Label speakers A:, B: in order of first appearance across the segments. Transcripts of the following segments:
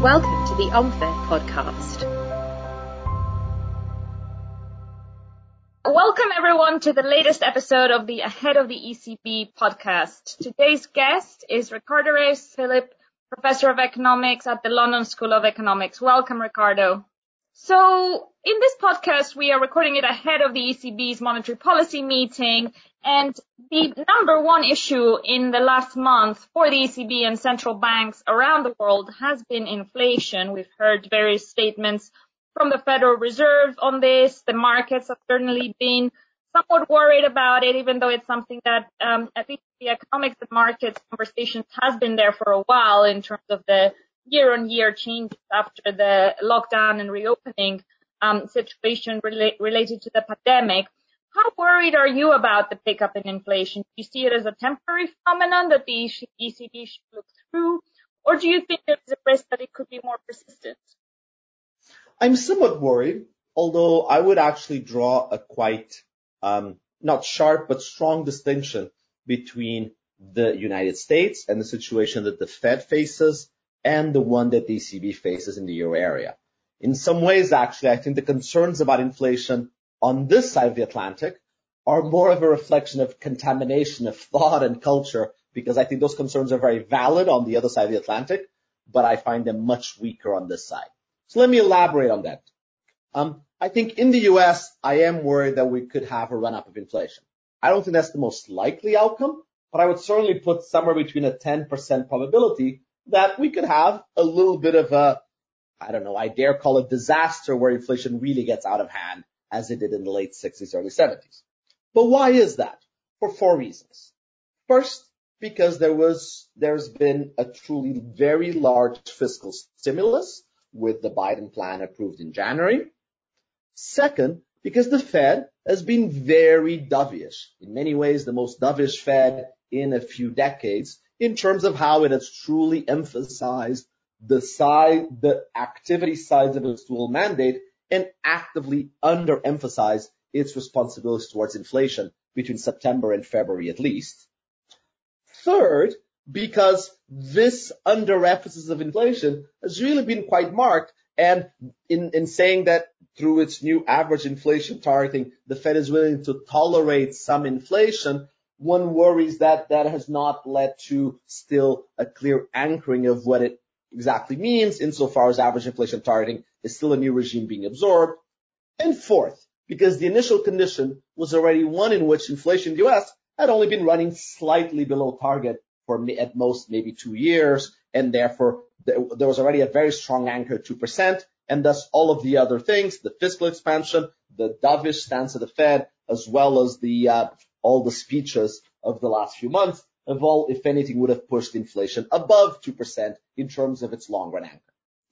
A: Welcome to the OMFE podcast. Welcome everyone to the latest episode of the Ahead of the ECB podcast. Today's guest is Ricardo Reis-Philip, Professor of Economics at the London School of Economics. Welcome, Ricardo. So in this podcast, we are recording it ahead of the ECB's monetary policy meeting, and the number one issue in the last month for the ECB and central banks around the world has been inflation. We've heard various statements from the Federal Reserve on this. The markets have certainly been somewhat worried about it, even though it's something that at least the economics and markets conversations has been there for a while in terms of the year-on-year changes after the lockdown and reopening situation related to the pandemic. How worried are you about the pickup in inflation? Do you see it as a temporary phenomenon that the ECB should look through, or do you think there's a risk that it could be more persistent?
B: I'm somewhat worried, although I would actually draw a quite not sharp but strong distinction between the United States and the situation that the Fed faces and the one that the ECB faces in the euro area. In some ways, actually, I think the concerns about inflation on this side of the Atlantic are more of a reflection of contamination of thought and culture, because I think those concerns are very valid on the other side of the Atlantic, but I find them much weaker on this side. So let me elaborate on that. I think in the US, I am worried that we could have a run-up of inflation. I don't think that's the most likely outcome, but I would certainly put somewhere between a 10% probability that we could have a little bit of a, I dare call it disaster, where inflation really gets out of hand, as it did in the late 60s, early 70s. But why is that? For four reasons. First, because there's been a truly very large fiscal stimulus with the Biden plan approved in January. Second, because the Fed has been very dovish, in many ways the most dovish Fed in a few decades, in terms of how it has truly emphasized the activity sides of its dual mandate and actively underemphasized its responsibilities towards inflation between September and February at least. Third, because this underemphasis of inflation has really been quite marked, and in saying that through its new average inflation targeting, the Fed is willing to tolerate some inflation, one worries that that has not led to still a clear anchoring of what it exactly means, insofar as average inflation targeting is still a new regime being absorbed. And fourth, because the initial condition was already one in which inflation in the US had only been running slightly below target for at most maybe 2 years, and therefore there was already a very strong anchor at 2%, and thus all of the other things, the fiscal expansion, the dovish stance of the Fed, as well as all the speeches of the last few months, have all, if anything, would have pushed inflation above 2% in terms of its long-run anchor.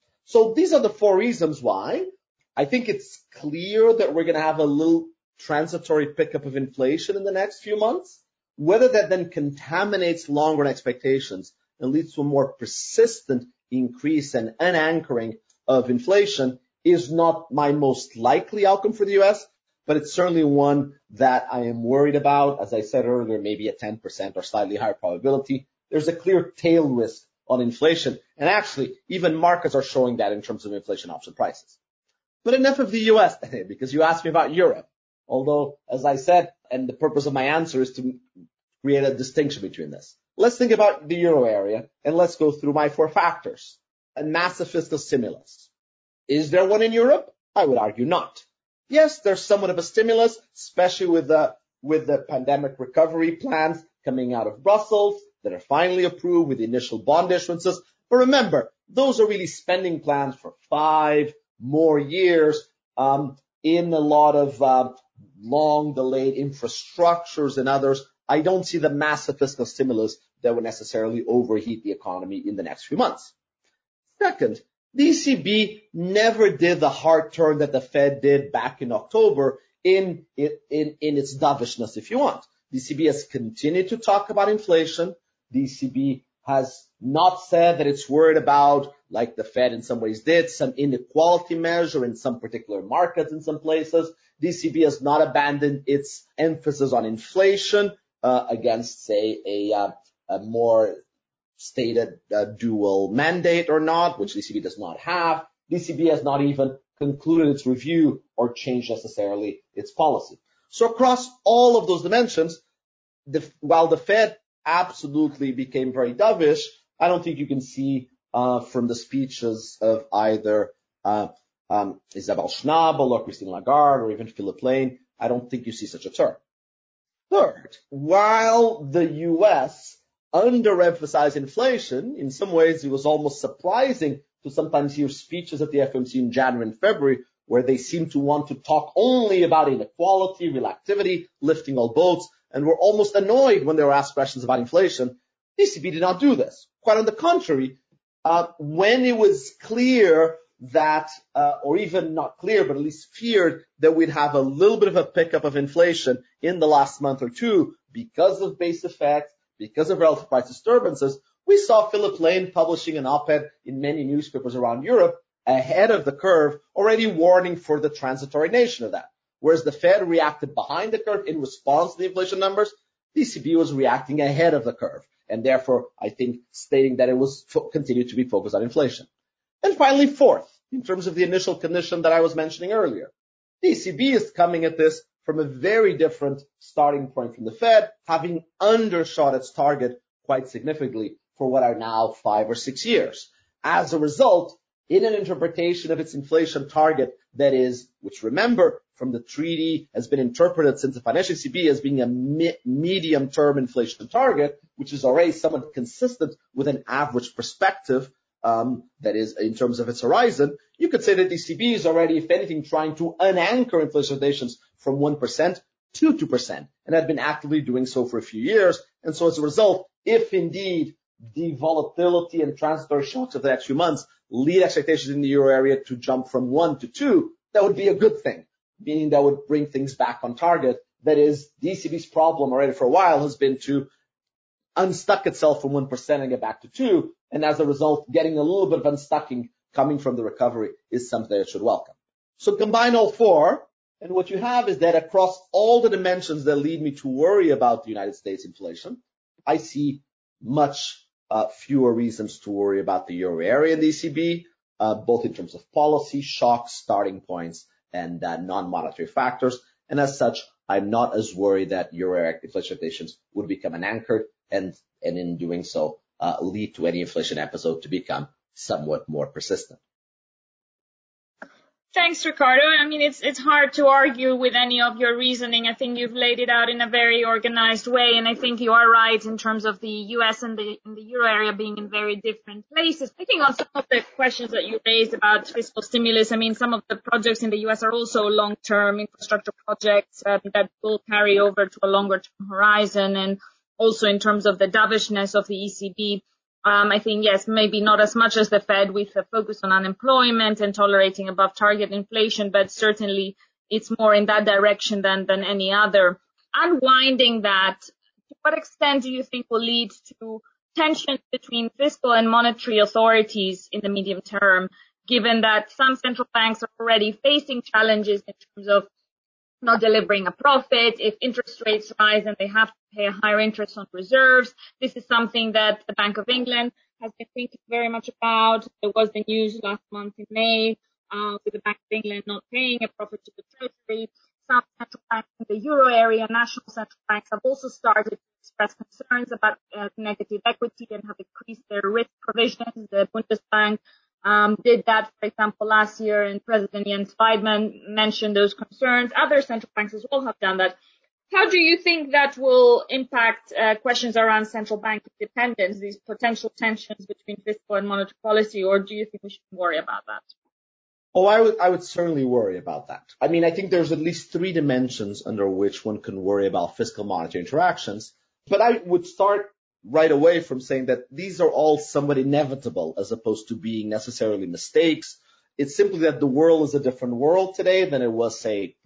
B: So these are the four reasons why I think it's clear that we're going to have a little transitory pickup of inflation in the next few months. Whether that then contaminates long-run expectations and leads to a more persistent increase and anchoring of inflation is not my most likely outcome for the US, but it's certainly one that I am worried about. As I said earlier, maybe a 10% or slightly higher probability. There's a clear tail risk on inflation, and actually even markets are showing that in terms of inflation option prices. But enough of the US, because you asked me about Europe. Although, as I said, and the purpose of my answer is to create a distinction between this. Let's think about the euro area, and let's go through my four factors. A massive fiscal stimulus. Is there one in Europe? I would argue not. Yes, there's somewhat of a stimulus, especially with the pandemic recovery plans coming out of Brussels that are finally approved with the initial bond issuances. But remember, those are really spending plans for 5 more years in a lot of long delayed infrastructures and others. I don't see the massive fiscal stimulus that would necessarily overheat the economy in the next few months. Second, the ECB never did the hard turn that the Fed did back in October in its dovishness, if you want. The ECB has continued to talk about inflation. The ECB has not said that it's worried about, like the Fed in some ways did, some inequality measure in some particular markets in some places. The ECB has not abandoned its emphasis on inflation against, say, a more stated dual mandate or not, which the ECB does not have. The ECB has not even concluded its review or changed necessarily its policy. So across all of those dimensions, while the Fed absolutely became very dovish, I don't think you can see from the speeches of either Isabel Schnabel or Christine Lagarde or even Philip Lane, I don't think you see such a turn. Third, while the U.S. underemphasized inflation, in some ways it was almost surprising to sometimes hear speeches at the FOMC in January and February where they seemed to want to talk only about inequality, real activity, lifting all boats, and were almost annoyed when they were asked questions about inflation. The ECB did not do this. Quite on the contrary, when it was clear that, or even not clear, but at least feared that we'd have a little bit of a pickup of inflation in the last month or two because of base effect, because of relative price disturbances, we saw Philip Lane publishing an op-ed in many newspapers around Europe ahead of the curve, already warning for the transitory nature of that. Whereas the Fed reacted behind the curve in response to the inflation numbers, the ECB was reacting ahead of the curve, and therefore, I think, stating that it was continued to be focused on inflation. And finally, fourth, in terms of the initial condition that I was mentioning earlier, the ECB is coming at this from a very different starting point from the Fed, having undershot its target quite significantly for what are now 5 or 6 years. As a result, in an interpretation of its inflation target that is, which remember, from the treaty has been interpreted since the financial ECB as being a medium-term inflation target, which is already somewhat consistent with an average perspective, that is, in terms of its horizon, you could say that the ECB is already, if anything, trying to unanchor inflation expectations from 1% to 2%, and had been actively doing so for a few years. And so as a result, if indeed the volatility and transitory shocks of the next few months lead expectations in the euro area to jump from 1 to 2, that would be a good thing, meaning that would bring things back on target. That is, the ECB's problem already for a while has been to unstuck itself from 1% and get back to 2, and as a result, getting a little bit of unstucking coming from the recovery is something that it should welcome. So combine all four, and what you have is that across all the dimensions that lead me to worry about the United States inflation, I see much fewer reasons to worry about the euro area and the ECB, both in terms of policy, shocks, starting points, and non-monetary factors. And as such, I'm not as worried that euro area inflation expectations would become unanchored and in doing so, lead to any inflation episode to become somewhat more persistent.
A: Thanks, Ricardo. I mean, it's hard to argue with any of your reasoning. I think you've laid it out in a very organized way, and I think you are right in terms of the U.S. and the euro area being in very different places. Picking on some of the questions that you raised about fiscal stimulus, I mean, some of the projects in the U.S. are also long-term infrastructure projects that will carry over to a longer-term horizon, and also in terms of the dovishness of the ECB. I think, yes, maybe not as much as the Fed with a focus on unemployment and tolerating above target inflation, but certainly it's more in that direction than any other. Unwinding that, to what extent do you think will lead to tensions between fiscal and monetary authorities in the medium term, given that some central banks are already facing challenges in terms of not delivering a profit? If interest rates rise and they have to pay a higher interest on reserves, this is something that the Bank of England has been thinking very much about. There was the news last month in May with the Bank of England not paying a profit to the Treasury. Some central banks in the euro area, national central banks, have also started to express concerns about negative equity and have increased their risk provisions. The Bundesbank did that, for example, last year, and President Jens Weidmann mentioned those concerns. Other central banks as well have done that. How do you think that will impact questions around central bank independence, these potential tensions between fiscal and monetary policy, or do you think we should worry about that?
B: Oh, I would certainly worry about that. I mean, I think there's at least 3 dimensions under which one can worry about fiscal monetary interactions, but I would start right away from saying that these are all somewhat inevitable as opposed to being necessarily mistakes. It's simply that the world is a different world today than it was, say,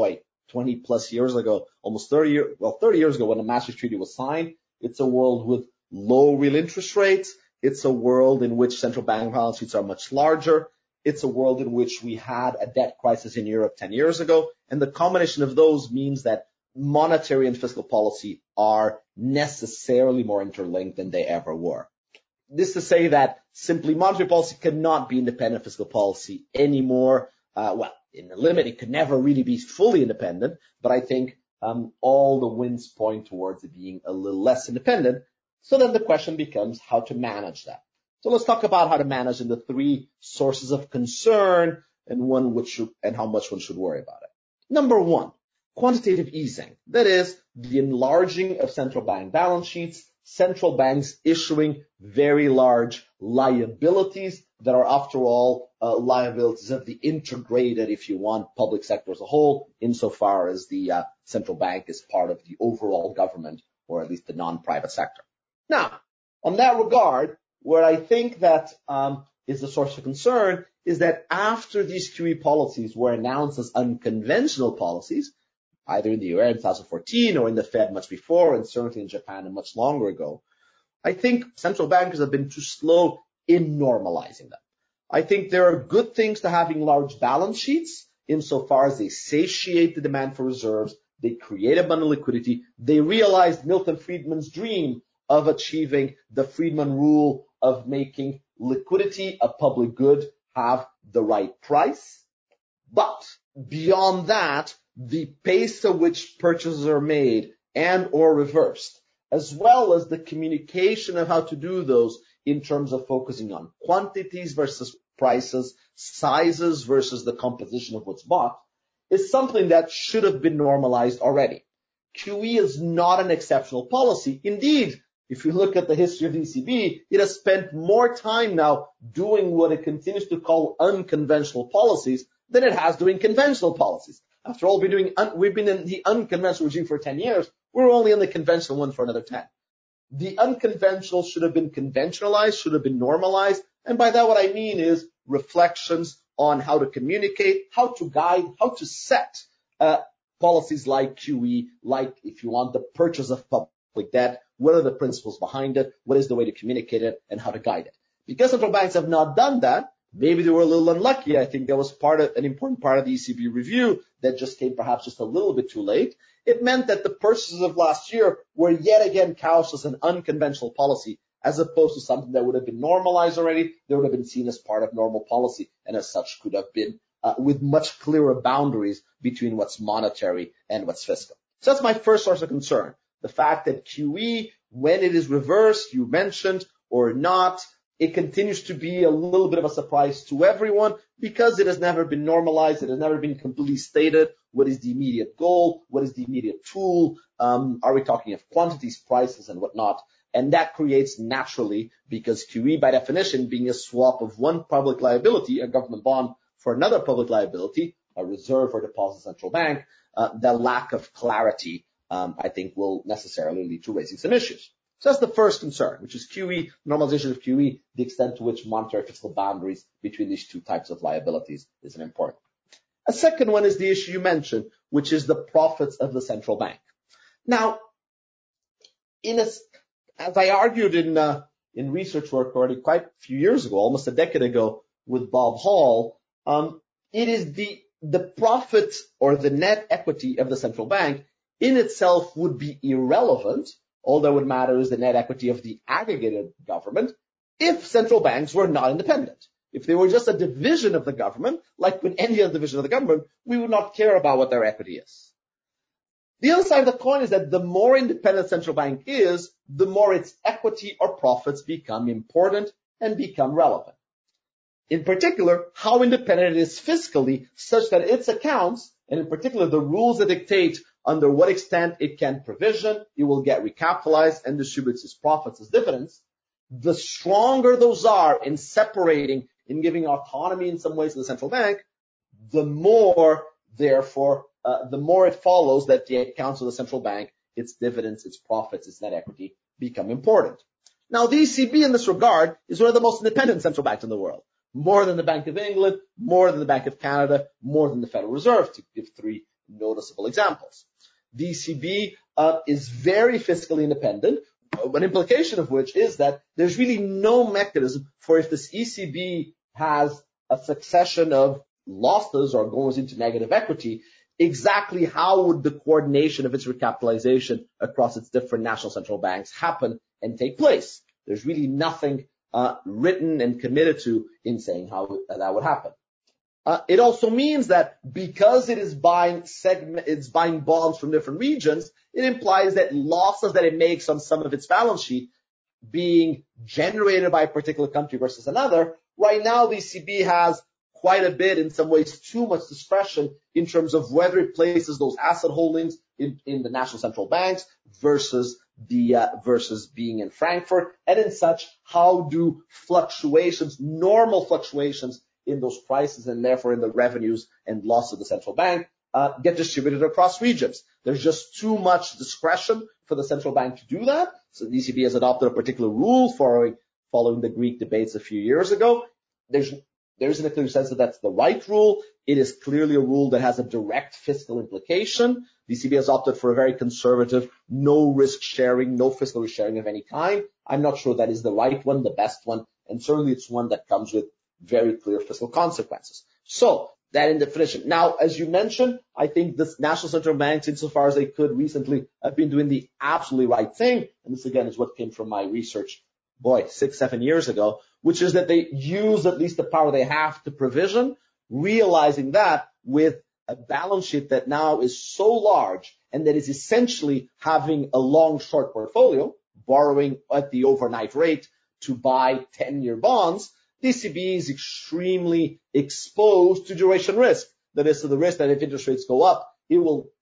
B: 20 plus years ago, almost 30 years ago when the Maastricht Treaty was signed. It's a world with low real interest rates. It's a world in which central bank balance sheets are much larger. It's a world in which we had a debt crisis in Europe 10 years ago. And the combination of those means that monetary and fiscal policy are necessarily more interlinked than they ever were. this to say that simply monetary policy cannot be independent of fiscal policy anymore. Well, in the limit, it could never really be fully independent, but I think all the winds point towards it being a little less independent. So then the question becomes how to manage that. So let's talk about how to manage in the three sources of concern and how much one should worry about it. Number one, quantitative easing. That is the enlarging of central bank balance sheets, central banks issuing very large liabilities that are, after all, liabilities of the integrated, if you want, public sector as a whole, insofar as the central bank is part of the overall government, or at least the non-private sector. Now, on that regard, where I think that is the source of concern is that after these QE policies were announced as unconventional policies, either in the US in 2014 or in the Fed much before, and certainly in Japan and much longer ago, I think central bankers have been too slow in normalizing them. I think there are good things to having large balance sheets insofar as they satiate the demand for reserves, they create abundant liquidity, they realized Milton Friedman's dream of achieving the Friedman rule of making liquidity a public good have the right price. But beyond that, the pace at which purchases are made and or reversed, as well as the communication of how to do those in terms of focusing on quantities versus prices, sizes versus the composition of what's bought, is something that should have been normalized already. QE is not an exceptional policy. Indeed, if you look at the history of the ECB, it has spent more time now doing what it continues to call unconventional policies than it has doing conventional policies. After all, we've been in the unconventional regime for 10 years. We're only in the conventional one for another 10. The unconventional should have been conventionalized, should have been normalized. And by that, what I mean is reflections on how to communicate, how to guide, how to set policies like QE, like, if you want, the purchase of public debt. What are the principles behind it? What is the way to communicate it and how to guide it? Because central banks have not done that, maybe they were a little unlucky. I think that was an important part of the ECB review that just came perhaps just a little bit too late. It meant that the purchases of last year were yet again couched as an unconventional policy, as opposed to something that would have been normalized already, that would have been seen as part of normal policy, and as such could have been with much clearer boundaries between what's monetary and what's fiscal. So that's my first source of concern. The fact that QE, when it is reversed, you mentioned, or not, it continues to be a little bit of a surprise to everyone because it has never been normalized. It has never been completely stated. What is the immediate goal? What is the immediate tool? Are we talking of quantities, prices, and whatnot? And that creates naturally, because QE by definition being a swap of one public liability, a government bond, for another public liability, a reserve or deposit central bank, the lack of clarity, I think, will necessarily lead to raising some issues. So that's the first concern, which is QE, normalization of QE, the extent to which monetary fiscal boundaries between these two types of liabilities is an important. A second one is the issue you mentioned, which is the profits of the central bank. Now, as I argued in research work already quite a few years ago, almost a decade ago, with Bob Hall, it is the profit or the net equity of the central bank in itself would be irrelevant. All that would matter is the net equity of the aggregated government if central banks were not independent. If they were just a division of the government, like with any other division of the government, we would not care about what their equity is. The other side of the coin is that the more independent central bank is, the more its equity or profits become important and become relevant. In particular, how independent it is fiscally, such that its accounts, and in particular the rules that dictate under what extent it can provision, it will get recapitalized and distributes its profits as dividends, the stronger those are in separating, in giving autonomy in some ways to the central bank, the more, therefore, the more it follows that the accounts of the central bank, its dividends, its profits, its net equity become important. Now, the ECB in this regard is one of the most independent central banks in the world, more than the Bank of England, more than the Bank of Canada, more than the Federal Reserve, to give three noticeable examples. The ECB is very fiscally independent, an implication of which is that there's really no mechanism for, if this ECB has a succession of losses or goes into negative equity, exactly how would the coordination of its recapitalization across its different national central banks happen and take place? There's really nothing written and committed to in saying how that would happen. It also means that because it's buying bonds from different regions, it implies that losses that it makes on some of its balance sheet being generated by a particular country versus another. Right now, the ECB has quite a bit, in some ways, too much discretion in terms of whether it places those asset holdings in the national central banks versus being in Frankfurt, and in such, how do normal fluctuations in those prices and therefore in the revenues and loss of the central bank get distributed across regions. There's just too much discretion for the central bank to do that. So the ECB has adopted a particular rule following the Greek debates a few years ago. There isn't a clear sense that that's the right rule. It is clearly a rule that has a direct fiscal implication. The ECB has opted for a very conservative, no risk sharing, no fiscal risk sharing of any kind. I'm not sure that is the right one, the best one, and certainly it's one that comes with very clear fiscal consequences. So that in definition. Now, as you mentioned, I think the national central banks, insofar as they could recently, have been doing the absolutely right thing. And this again is what came from my research, 6-7 years ago, which is that they use at least the power they have to provision, realizing that with a balance sheet that now is so large and that is essentially having a long short portfolio, borrowing at the overnight rate to buy 10-year bonds, the ECB is extremely exposed to duration risk. That is, to the risk that if interest rates go up, it will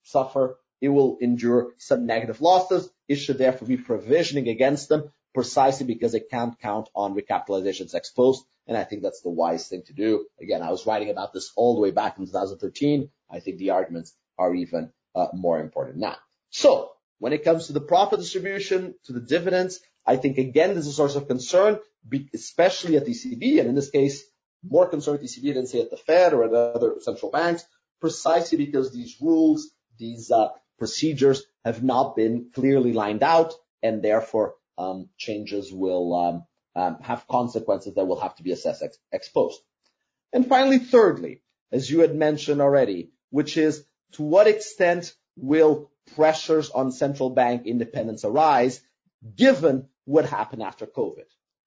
B: endure some negative losses. It should therefore be provisioning against them precisely because it can't count on recapitalizations ex post. And I think that's the wise thing to do. Again, I was writing about this all the way back in 2013. I think the arguments are even more important now. So when it comes to the profit distribution, to the dividends, I think, again, this is a source of concern, especially at the ECB, and in this case, more concern at the ECB than, say, at the Fed or at other central banks, precisely because these rules, these procedures have not been clearly lined out, and therefore changes will have consequences that will have to be assessed ex post. And finally, thirdly, as you had mentioned already, which is to what extent will pressures on central bank independence arise given what happened after COVID?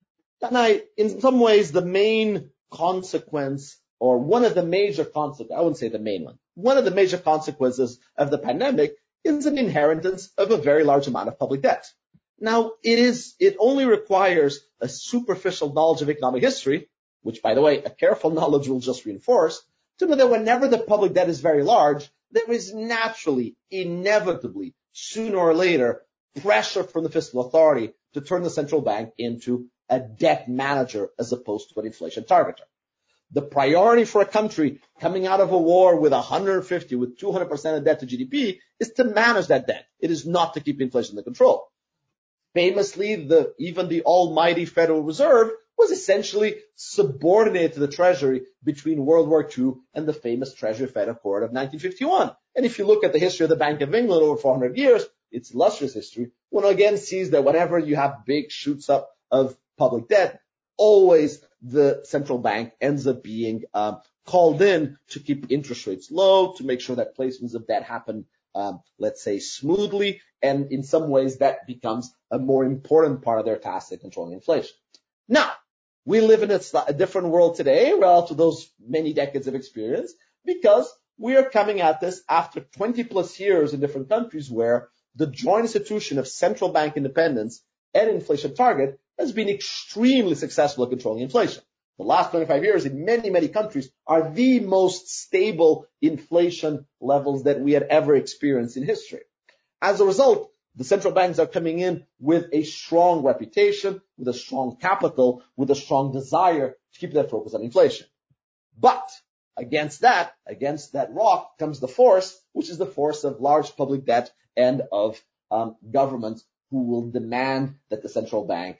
B: And in some ways, the main consequence, or one of the major consequences, I wouldn't say the main one of the major consequences of the pandemic is an inheritance of a very large amount of public debt. Now, it only requires a superficial knowledge of economic history, which, by the way, a careful knowledge will just reinforce, to know that whenever the public debt is very large, there is naturally, inevitably, sooner or later, pressure from the fiscal authority to turn the central bank into a debt manager as opposed to an inflation targeter. The priority for a country coming out of a war with 150, with 200% of debt to GDP is to manage that debt. It is not to keep inflation under control. Famously, even the almighty Federal Reserve was essentially subordinated to the Treasury between World War II and the famous Treasury-Fed Accord of 1951. And if you look at the history of the Bank of England over 400 years, its illustrious history, one again sees that whenever you have big shoots up of public debt, always the central bank ends up being called in to keep interest rates low, to make sure that placements of debt happen, let's say, smoothly. And in some ways, that becomes a more important part of their task in controlling inflation. Now, we live in a different world today relative to those many decades of experience, because we are coming at this after 20 plus years in different countries where the joint institution of central bank independence and inflation target has been extremely successful at controlling inflation. The last 25 years in many, many countries are the most stable inflation levels that we had ever experienced in history. As a result, the central banks are coming in with a strong reputation, with a strong capital, with a strong desire to keep their focus on inflation. But against that rock comes the force, which is the force of large public debt and of governments who will demand that the central bank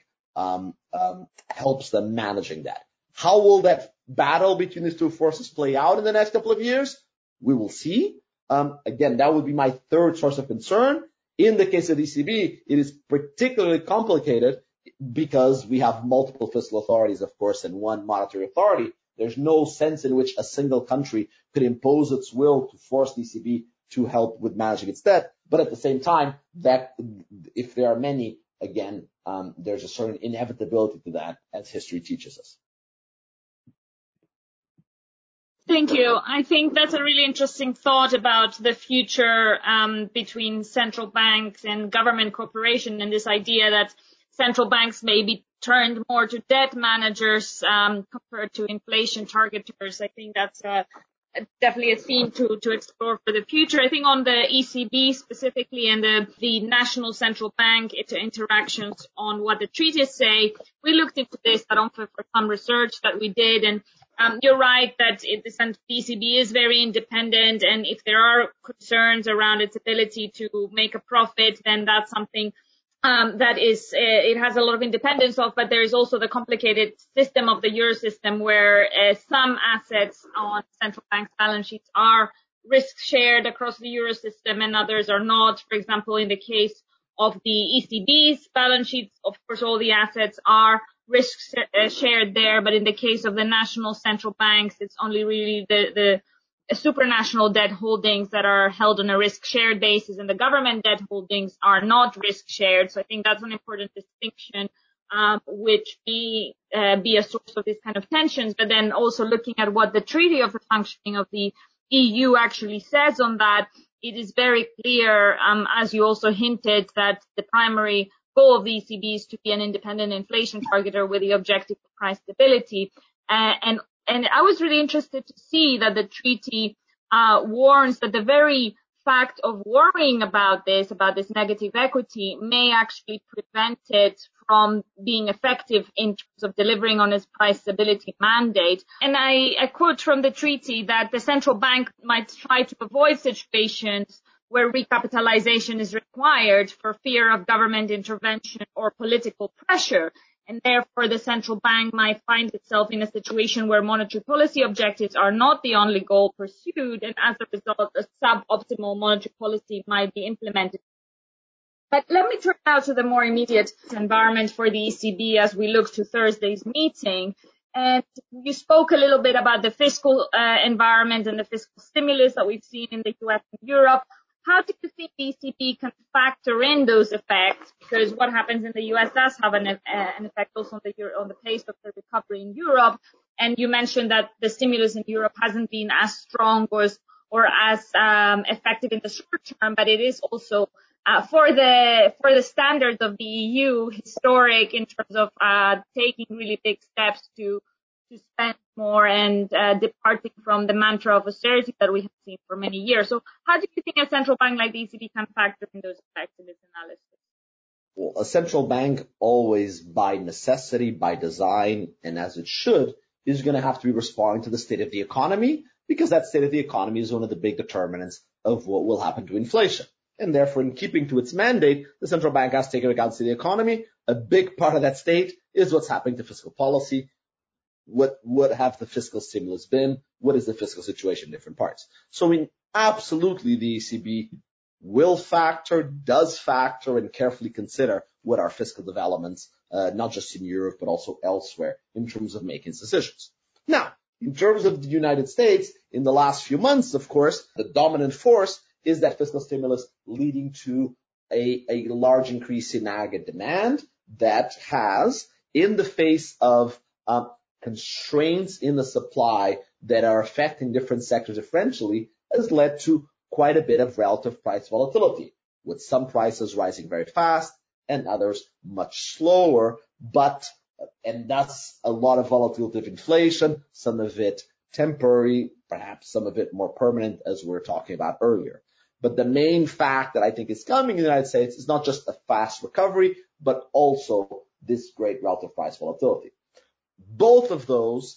B: helps them managing that. How will that battle between these two forces play out in the next couple of years? We will see. Again, that would be my third source of concern. In the case of ECB, it is particularly complicated because we have multiple fiscal authorities, of course, and one monetary authority. There's no sense in which a single country could impose its will to force the ECB to help with managing its debt. But at the same time, that if there are many again, there's a certain inevitability to that, as history teaches us.
A: Thank you. I think that's a really interesting thought about the future between central banks and government cooperation, and this idea that central banks may be turned more to debt managers compared to inflation targeters. I think that's definitely a theme to explore for the future. I think on the ECB specifically and the national central bank interactions on what the treaties say, we looked into this for some research that we did, and you're right that the ECB is very independent, and if there are concerns around its ability to make a profit, then that's something that is, it has a lot of independence of, but there is also the complicated system of the euro system where some assets on central banks' balance sheets are risk shared across the euro system and others are not. For example, in the case of the ECB's balance sheets, of course, all the assets are risk shared there, but in the case of the national central banks, it's only really the supranational debt holdings that are held on a risk-shared basis, and the government debt holdings are not risk-shared. So I think that's an important distinction, which be a source of these kind of tensions. But then also looking at what the Treaty of the Functioning of the EU actually says on that, it is very clear, as you also hinted, that the primary goal of the ECB is to be an independent inflation targeter with the objective of price stability. And I was really interested to see that the treaty warns that the very fact of worrying about this negative equity, may actually prevent it from being effective in terms of delivering on its price stability mandate. And I quote from the treaty that the central bank might try to avoid situations where recapitalization is required for fear of government intervention or political pressure. And therefore, the central bank might find itself in a situation where monetary policy objectives are not the only goal pursued, and as a result, a suboptimal monetary policy might be implemented. But let me turn now to the more immediate environment for the ECB as we look to Thursday's meeting. And you spoke a little bit about the fiscal environment and the fiscal stimulus that we've seen in the US and Europe. How do you think the ECB can factor in those effects? Because what happens in the US does have an effect also on the pace of the recovery in Europe. And you mentioned that the stimulus in Europe hasn't been as strong or as effective in the short term, but it is also for the standards of the EU historic in terms of taking really big steps to spend more and departing from the mantra of austerity that we have seen for many years. So how do you think a central bank like the ECB can factor in those effects in this analysis?
B: Well, a central bank always, by necessity, by design, and as it should, is going to have to be responding to the state of the economy, because that state of the economy is one of the big determinants of what will happen to inflation. And therefore, in keeping to its mandate, the central bank has to take into account the state of the economy. A big part of that state is what's happening to fiscal policy. What would have the fiscal stimulus been? What is the fiscal situation in different parts? So absolutely the ECB will factor, does factor, and carefully consider what are fiscal developments, not just in Europe, but also elsewhere in terms of making decisions. Now, in terms of the United States, in the last few months, of course, the dominant force is that fiscal stimulus leading to a large increase in aggregate demand that has, in the face of constraints in the supply that are affecting different sectors differentially, has led to quite a bit of relative price volatility, with some prices rising very fast and others much slower, and thus a lot of volatility of inflation, some of it temporary, perhaps some of it more permanent, as we were talking about earlier. But the main fact that I think is coming in the United States is not just a fast recovery, but also this great relative price volatility. Both of those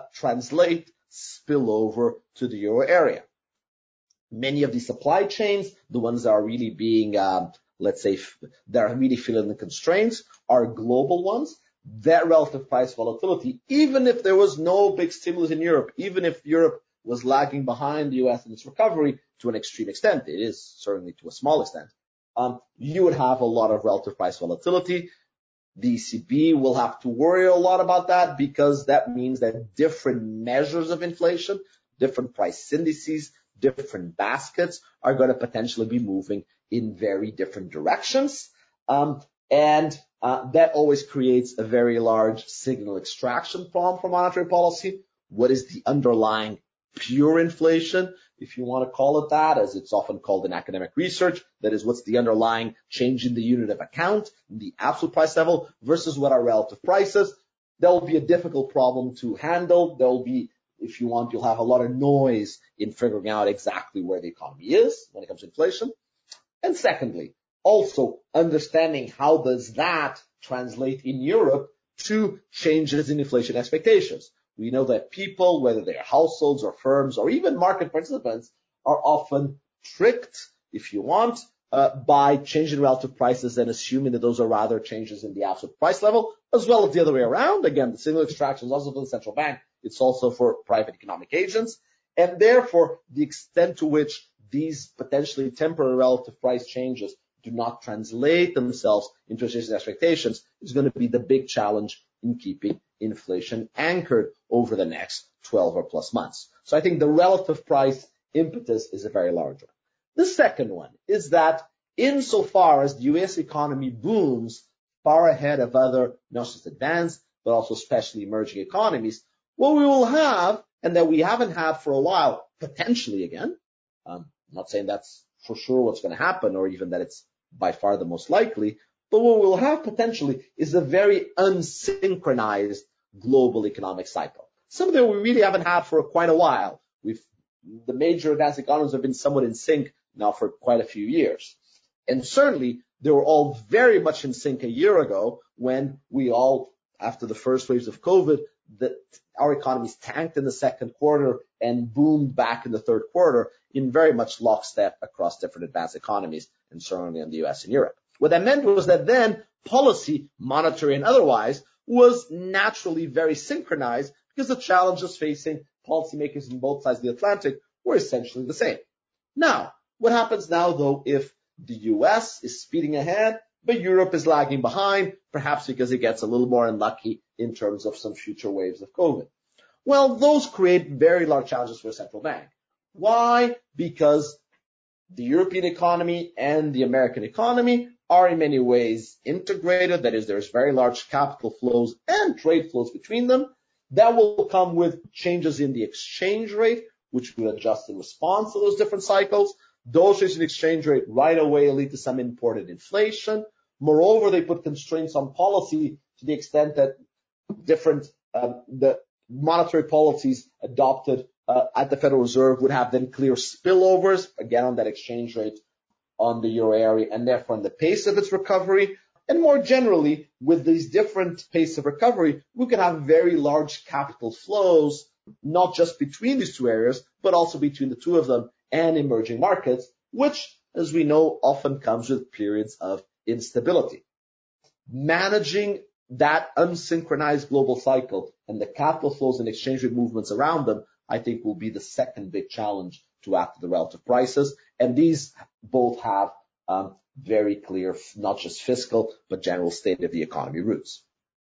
B: spill over to the euro area. Many of the supply chains, the ones that are really being, that are really feeling the constraints, are global ones. That relative price volatility, even if there was no big stimulus in Europe, even if Europe was lagging behind the US in its recovery to an extreme extent, it is certainly to a small extent, you would have a lot of relative price volatility. The ECB will have to worry a lot about that, because that means that different measures of inflation, different price indices, different baskets are going to potentially be moving in very different directions. And that always creates a very large signal extraction problem for monetary policy. What is the underlying pure inflation, if you want to call it that, as it's often called in academic research? That is, what's the underlying change in the unit of account, the absolute price level, versus what are relative prices? That will be a difficult problem to handle. There will be, if you want, you'll have a lot of noise in figuring out exactly where the economy is when it comes to inflation. And secondly, also understanding how does that translate in Europe to changes in inflation expectations. We know that people, whether they're households or firms or even market participants, are often tricked, if you want, by changing relative prices and assuming that those are rather changes in the absolute price level, as well as the other way around. Again, the signal extraction is also for the central bank. It's also for private economic agents. And therefore, the extent to which these potentially temporary relative price changes do not translate themselves into changes in expectations is going to be the big challenge in keeping inflation anchored over the next 12 or plus months. So I think the relative price impetus is a very large one. The second one is that insofar as the U.S. economy booms far ahead of other, not just advanced, but also especially emerging economies, what we will have, and that we haven't had for a while, potentially again, I'm not saying that's for sure what's going to happen or even that it's by far the most likely, but what we'll have potentially is a very unsynchronized global economic cycle. Something that we really haven't had for quite a while. The major advanced economies have been somewhat in sync now for quite a few years. And certainly they were all very much in sync a year ago when we all, after the first waves of COVID, our economies tanked in the second quarter and boomed back in the third quarter in very much lockstep across different advanced economies, and certainly in the US and Europe. What that meant was that then policy, monetary and otherwise, was naturally very synchronized because the challenges facing policymakers on both sides of the Atlantic were essentially the same. Now, what happens now, though, if the US is speeding ahead, but Europe is lagging behind, perhaps because it gets a little more unlucky in terms of some future waves of COVID? Well, those create very large challenges for a central bank. Why? Because the European economy and the American economy are in many ways integrated. That is, there's very large capital flows and trade flows between them. That will come with changes in the exchange rate, which will adjust in response to those different cycles. Those changes in exchange rate right away lead to some imported inflation. Moreover, they put constraints on policy to the extent that the monetary policies adopted at the Federal Reserve would have then clear spillovers, again, on that exchange rate on the euro area, and therefore on the pace of its recovery. And more generally, with these different pace of recovery, we can have very large capital flows, not just between these two areas, but also between the two of them and emerging markets, which, as we know, often comes with periods of instability. Managing that unsynchronized global cycle and the capital flows and exchange rate movements around them, I think, will be the second big challenge to after the relative prices. And these both have very clear, not just fiscal, but general state of the economy roots.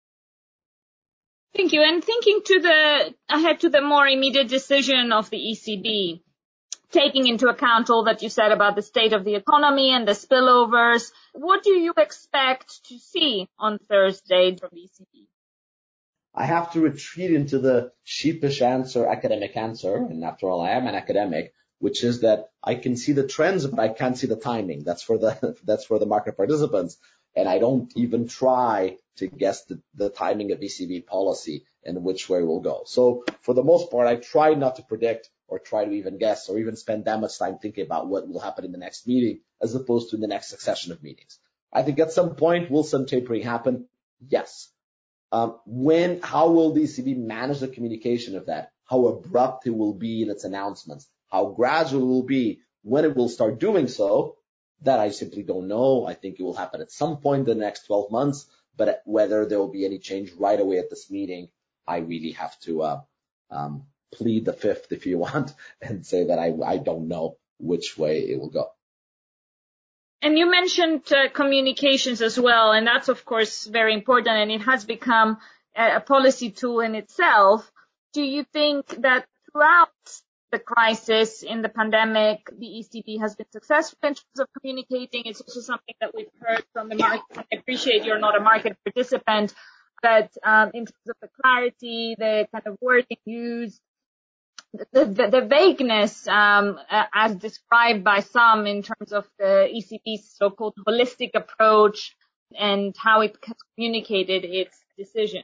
A: Thank you. And thinking ahead to the more immediate decision of the ECB, taking into account all that you said about the state of the economy and the spillovers, what do you expect to see on Thursday from the ECB?
B: I have to retreat into the sheepish academic answer, and after all, I am an academic, which is that I can see the trends, but I can't see the timing. That's for the market participants. And I don't even try to guess the timing of ECB policy and which way we'll go. So for the most part, I try not to predict or try to even guess or even spend that much time thinking about what will happen in the next meeting as opposed to in the next succession of meetings. I think at some point, will some tapering happen? Yes. How will the ECB manage the communication of that? How abrupt it will be in its announcements? How gradual it will be when it will start doing so? That I simply don't know. I think it will happen at some point in the next 12 months, but whether there will be any change right away at this meeting, I really have to plead the fifth, if you want, and say that I don't know which way it will go.
A: And you mentioned communications as well, and that's, of course, very important, and it has become a policy tool in itself. Do you think that throughout the crisis in the pandemic, the ECB has been successful in terms of communicating. It's also something that we've heard from the market. I appreciate you're not a market participant, but in terms of the clarity, the kind of wording used, the vagueness as described by some in terms of the ECB's so-called holistic approach and how it has communicated its decisions.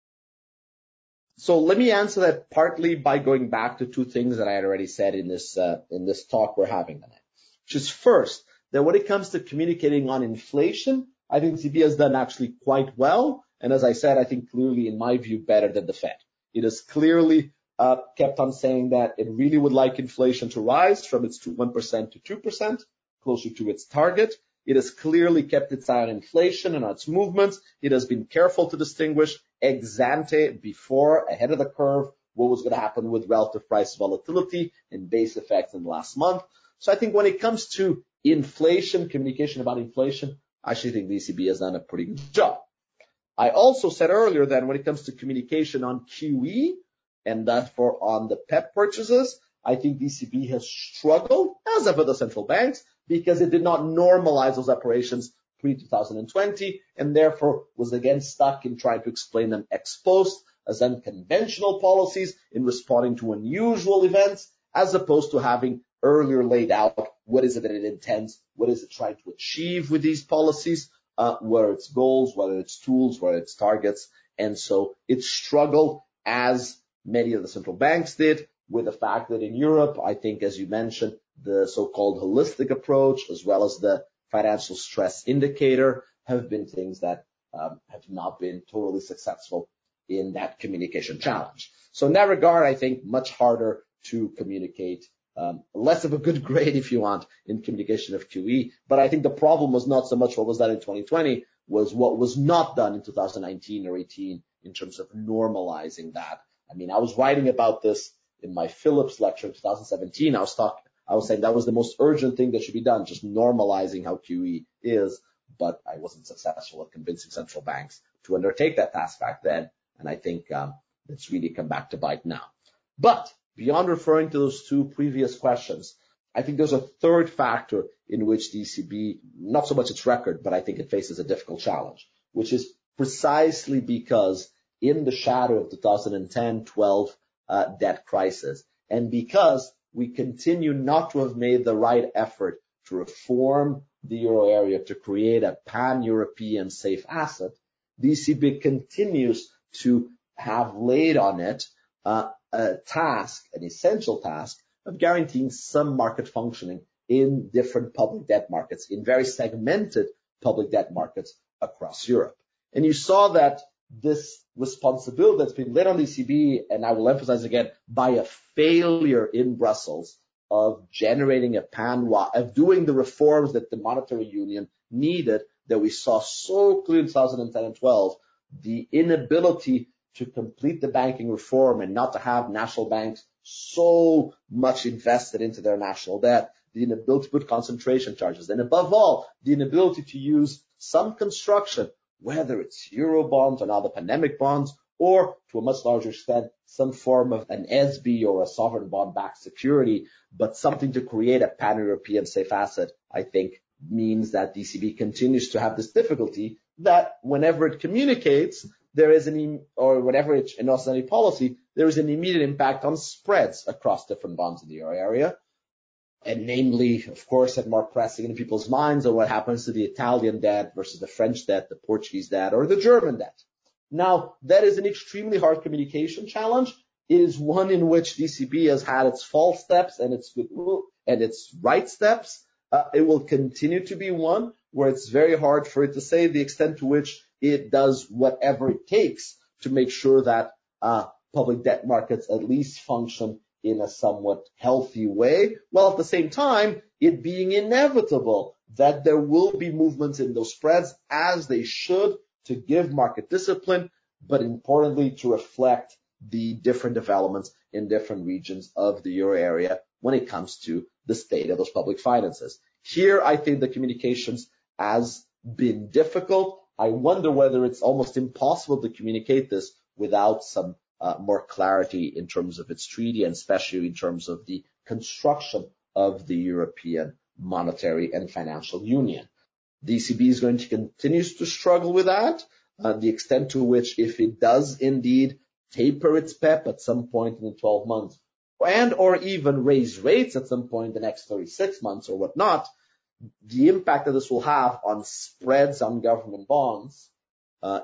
B: So let me answer that partly by going back to two things that I had already said in this talk we're having tonight. Which is first, that when it comes to communicating on inflation, I think the ECB has done actually quite well. And as I said, I think clearly, in my view, better than the Fed. It has clearly kept on saying that it really would like inflation to rise from its 1% to 2%, closer to its target. It has clearly kept its eye on inflation and on its movements. It has been careful to distinguish ex ante, before, ahead of the curve, what was going to happen with relative price volatility and base effects in the last month. So I think when it comes to inflation, communication about inflation, I actually think the ECB has done a pretty good job. I also said earlier that when it comes to communication on QE, and therefore on the PEP purchases, I think the ECB has struggled, as have other central banks, because it did not normalize those operations pre-2020, and therefore was again stuck in trying to explain them ex post as unconventional policies in responding to unusual events, as opposed to having earlier laid out what is it that it intends, what is it trying to achieve with these policies, what are its goals, what are its tools, what are its targets. And so it struggled, as many of the central banks did, with the fact that in Europe, I think, as you mentioned, the so-called holistic approach, as well as the financial stress indicator, have been things that have not been totally successful in that communication challenge. So in that regard, I think much harder to communicate, less of a good grade, if you want, in communication of QE. But I think the problem was not so much what was done in 2020, was what was not done in 2019 or 18 in terms of normalizing that. I mean, I was writing about this in my Phillips lecture in 2017. I was saying that was the most urgent thing that should be done, just normalizing how QE is. But I wasn't successful at convincing central banks to undertake that task back then. And I think it's really come back to bite now. But beyond referring to those two previous questions, I think there's a third factor in which the ECB, not so much its record, but I think it faces a difficult challenge, which is precisely because in the shadow of the 2010-12 debt crisis, and because we continue not to have made the right effort to reform the euro area to create a pan-European safe asset, the ECB continues to have laid on it a task, an essential task, of guaranteeing some market functioning in different public debt markets, in very segmented public debt markets across Europe. And you saw that this responsibility that's been laid on the ECB, and I will emphasize again, by a failure in Brussels of generating of doing the reforms that the monetary union needed, that we saw so clearly in 2010 and 12, the inability to complete the banking reform and not to have national banks so much invested into their national debt, the inability to put concentration charges, and above all, the inability to use some construction, whether it's euro bonds or now the pandemic bonds, or to a much larger extent, some form of an SB or a sovereign bond-backed security, but something to create a pan-European safe asset, I think means that DCB continues to have this difficulty that whenever it communicates, there is or whenever it announces any policy, there is an immediate impact on spreads across different bonds in the euro area. And namely, of course, and more pressing in people's minds are what happens to the Italian debt versus the French debt, the Portuguese debt, or the German debt. Now, that is an extremely hard communication challenge. It is one in which DCB has had its false steps and its right steps. It will continue to be one where it's very hard for it to say the extent to which it does whatever it takes to make sure that public debt markets at least function in a somewhat healthy way, while at the same time it being inevitable that there will be movements in those spreads, as they should, to give market discipline, but importantly to reflect the different developments in different regions of the euro area when it comes to the state of those public finances. Here, I think the communications has been difficult. I wonder whether it's almost impossible to communicate this without some more clarity in terms of its treaty, and especially in terms of the construction of the European Monetary and Financial Union. The ECB is going to continue to struggle with that, the extent to which, if it does indeed taper its PEP at some point in the 12 months, and or even raise rates at some point in the next 36 months or whatnot, the impact that this will have on spreads on government bonds, on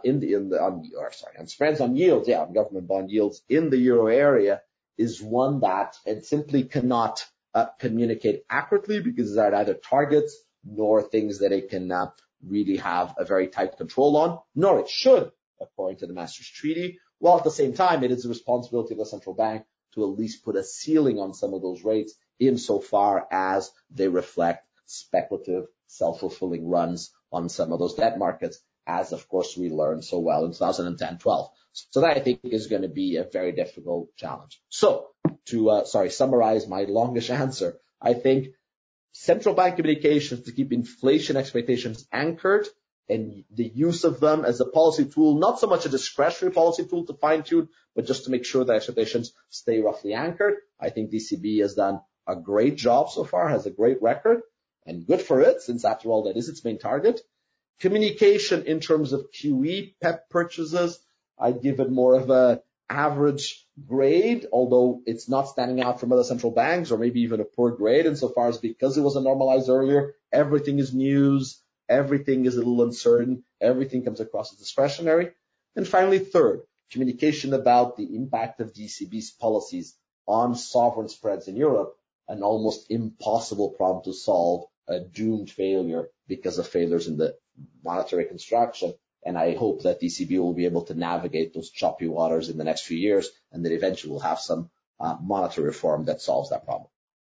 B: spreads on yields, on government bond yields in the euro area is one that it simply cannot communicate accurately, because there are neither targets nor things that it can really have a very tight control on, nor it should, according to the Maastricht Treaty, while at the same time it is the responsibility of the central bank to at least put a ceiling on some of those rates insofar as they reflect speculative, self-fulfilling runs on some of those debt markets, as of course we learned so well in 2010-12. So that I think is going to be a very difficult challenge. So to summarize my longish answer, I think central bank communications to keep inflation expectations anchored, and the use of them as a policy tool, not so much a discretionary policy tool to fine-tune, but just to make sure that expectations stay roughly anchored. I think the ECB has done a great job so far, has a great record, and good for it, since after all that is its main target. Communication in terms of QE PEP purchases, I'd give it more of a average grade, although it's not standing out from other central banks, or maybe even a poor grade insofar as, because it wasn't normalized earlier, everything is news, everything is a little uncertain, everything comes across as discretionary. And finally, third, communication about the impact of the ECB's policies on sovereign spreads in Europe, an almost impossible problem to solve, a doomed failure because of failures in the monetary construction. And I hope that the ECB will be able to navigate those choppy waters in the next few years, and that eventually we'll have some monetary reform that solves that problem.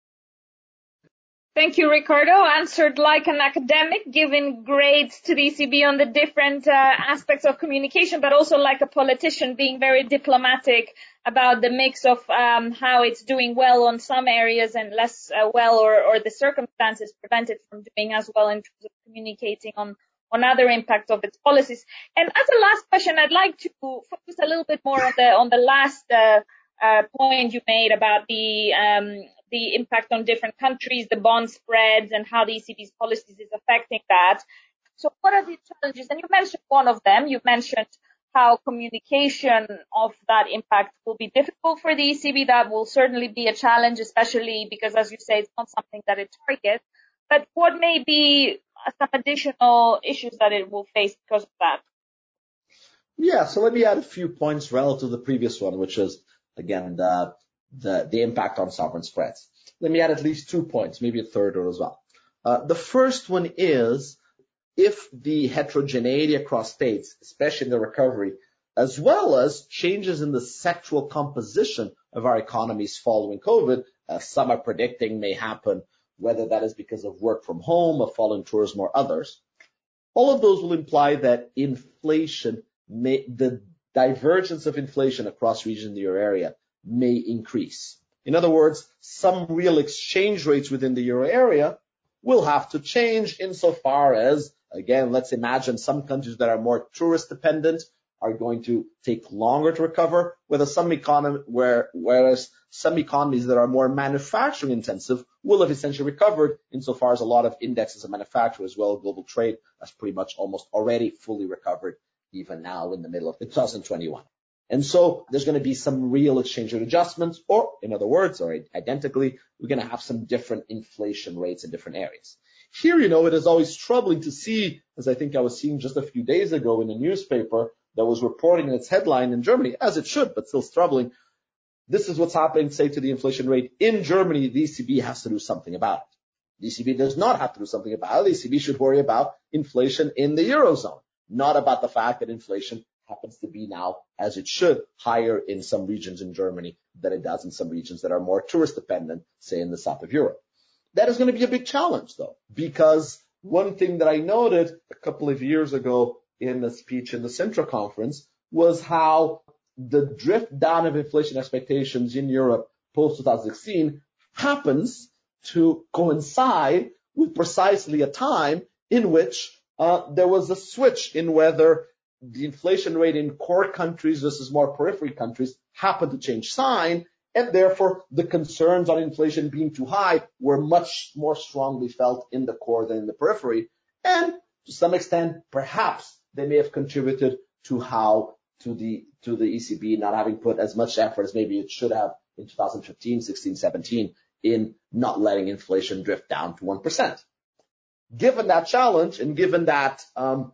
A: Thank you, Ricardo. Answered like an academic, giving grades to the ECB on the different aspects of communication, but also like a politician, being very diplomatic about the mix of how it's doing well on some areas and less well, or the circumstances prevent it from doing as well in terms of communicating on other impacts of its policies. And as a last question, I'd like to focus a little bit more on the last point you made about the impact on different countries, the bond spreads, and how the ECB's policies is affecting that. So what are the challenges? And you mentioned one of them. You mentioned how communication of that impact will be difficult for the ECB. That will certainly be a challenge, especially because, as you say, it's not something that it targets. But what may be some additional issues that it will face because of that?
B: Yeah, so let me add a few points relative to the previous one, which is, again, the impact on sovereign spreads. Let me add at least 2 points, maybe a third or as well. The first one is, if the heterogeneity across states, especially in the recovery, as well as changes in the sectoral composition of our economies following COVID, some are predicting may happen, whether that is because of work from home, of falling tourism, or others, all of those will imply that inflation the divergence of inflation across regions in the euro area may increase. In other words, some real exchange rates within the euro area will have to change insofar as, again, let's imagine some countries that are more tourist dependent are going to take longer to recover, whereas some economies that are more manufacturing intensive will have essentially recovered insofar as a lot of indexes of manufacturing as well as global trade has pretty much almost already fully recovered, even now in the middle of 2021. And so there's going to be some real exchange rate adjustments, or in other words, or identically, we're going to have some different inflation rates in different areas. Here, it is always troubling to see, as I think I was seeing just a few days ago in a newspaper that was reporting in its headline in Germany, as it should, but still troubling. This is what's happening, say, to the inflation rate in Germany. The ECB has to do something about it. The ECB does not have to do something about it. The ECB should worry about inflation in the Eurozone, not about the fact that inflation happens to be now, as it should, higher in some regions in Germany than it does in some regions that are more tourist dependent, say in the south of Europe. That is going to be a big challenge, though, because one thing that I noted a couple of years ago in a speech in the Sintra conference was how the drift down of inflation expectations in Europe post-2016 happens to coincide with precisely a time in which there was a switch in whether the inflation rate in core countries versus more periphery countries happened to change sign, and therefore the concerns on inflation being too high were much more strongly felt in the core than in the periphery. And to some extent, perhaps they may have contributed to the ECB not having put as much effort as maybe it should have in 2015, 16, 17 in not letting inflation drift down to 1%. Given that challenge and given that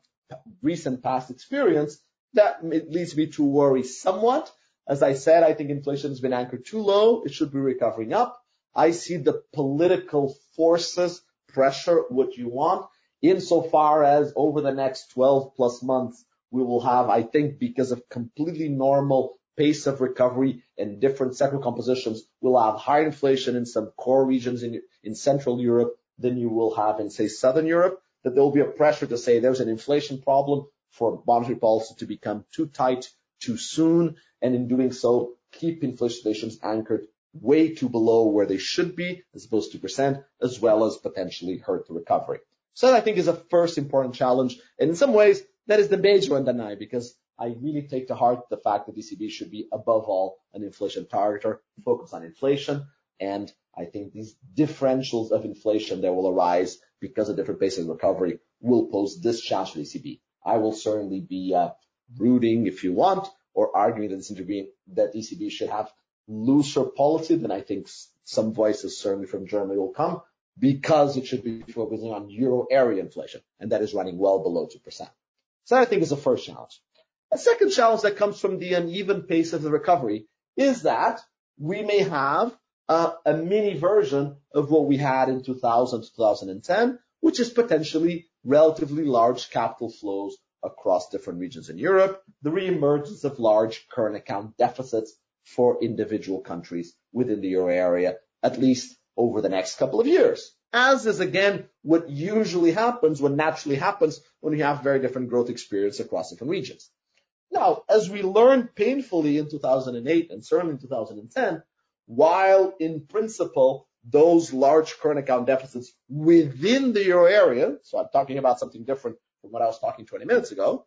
B: recent past experience, that leads me to worry somewhat. As I said, I think inflation has been anchored too low. It should be recovering up. I see the political forces pressure what you want, insofar as over the next 12 plus months, we will have, I think, because of completely normal pace of recovery and different sector compositions, we'll have higher inflation in some core regions in Central Europe than you will have in, say, Southern Europe, that there will be a pressure to say there's an inflation problem for monetary policy to become too tight too soon, and in doing so, keep inflation anchored way too below where they should be, as opposed to 2%, as well as potentially hurt the recovery. So that, I think, is a first important challenge. And in some ways, that is the major one, Danai, because I really take to heart the fact that ECB should be, above all, an inflation targeter, focus on inflation. And I think these differentials of inflation that will arise because of different paces of recovery will pose this challenge for the ECB. I will certainly be rooting, if you want, or arguing that ECB should have looser policy. Then I think some voices, certainly from Germany, will come, because it should be focusing on euro area inflation, and that is running well below 2%. So that, I think, is the first challenge. A second challenge that comes from the uneven pace of the recovery is that we may have a mini version of what we had in 2000 to 2010, which is potentially relatively large capital flows across different regions in Europe, the reemergence of large current account deficits for individual countries within the euro area, at least over the next couple of years, as is, again, what usually happens, what naturally happens when you have very different growth experience across different regions. Now, as we learned painfully in 2008 and certainly in 2010, while in principle those large current account deficits within the euro area, so I'm talking about something different from what I was talking 20 minutes ago,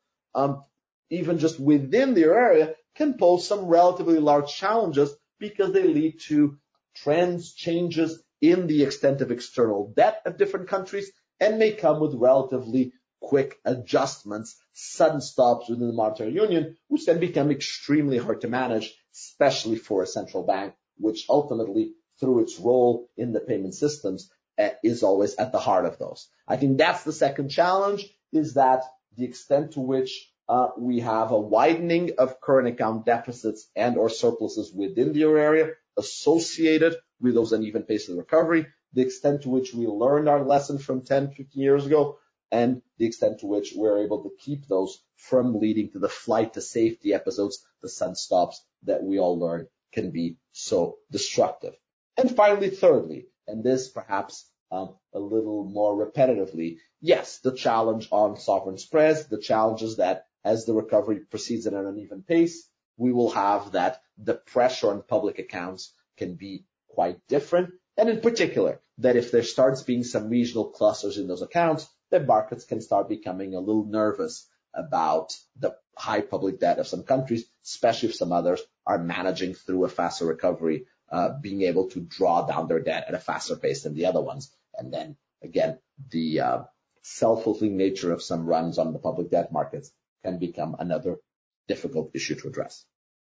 B: even just within the euro area, can pose some relatively large challenges because they lead to trends, changes in the extent of external debt of different countries, and may come with relatively quick adjustments, sudden stops within the monetary union, which then become extremely hard to manage, especially for a central bank, which ultimately, through its role in the payment systems, is always at the heart of those. I think that's the second challenge, is that the extent to which we have a widening of current account deficits and or surpluses within the euro area associated with those uneven paces of recovery, the extent to which we learned our lesson from 10, 15 years ago, and the extent to which we're able to keep those from leading to the flight to safety episodes, the sudden stops that we all learned can be so destructive. And finally, thirdly, and this perhaps a little more repetitively, yes, the challenge on sovereign spreads, the challenge is that as the recovery proceeds at an uneven pace, we will have that the pressure on public accounts can be quite different. And in particular, that if there starts being some regional clusters in those accounts, that markets can start becoming a little nervous about the high public debt of some countries, especially if some others are managing through a faster recovery, being able to draw down their debt at a faster pace than the other ones. And then, again, the self-fulfilling nature of some runs on the public debt markets can become another difficult issue to address.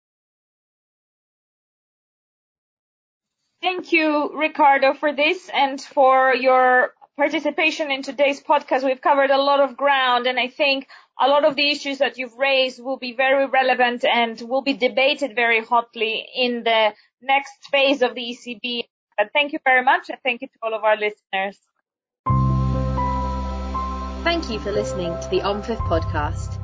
A: Thank you, Ricardo, for this and for your participation in today's podcast. We've covered a lot of ground, and I think a lot of the issues that you've raised will be very relevant and will be debated very hotly in the next phase of the ECB. Thank you very much, and thank you to all of our listeners.
C: Thank you for listening to the OMFIF podcast.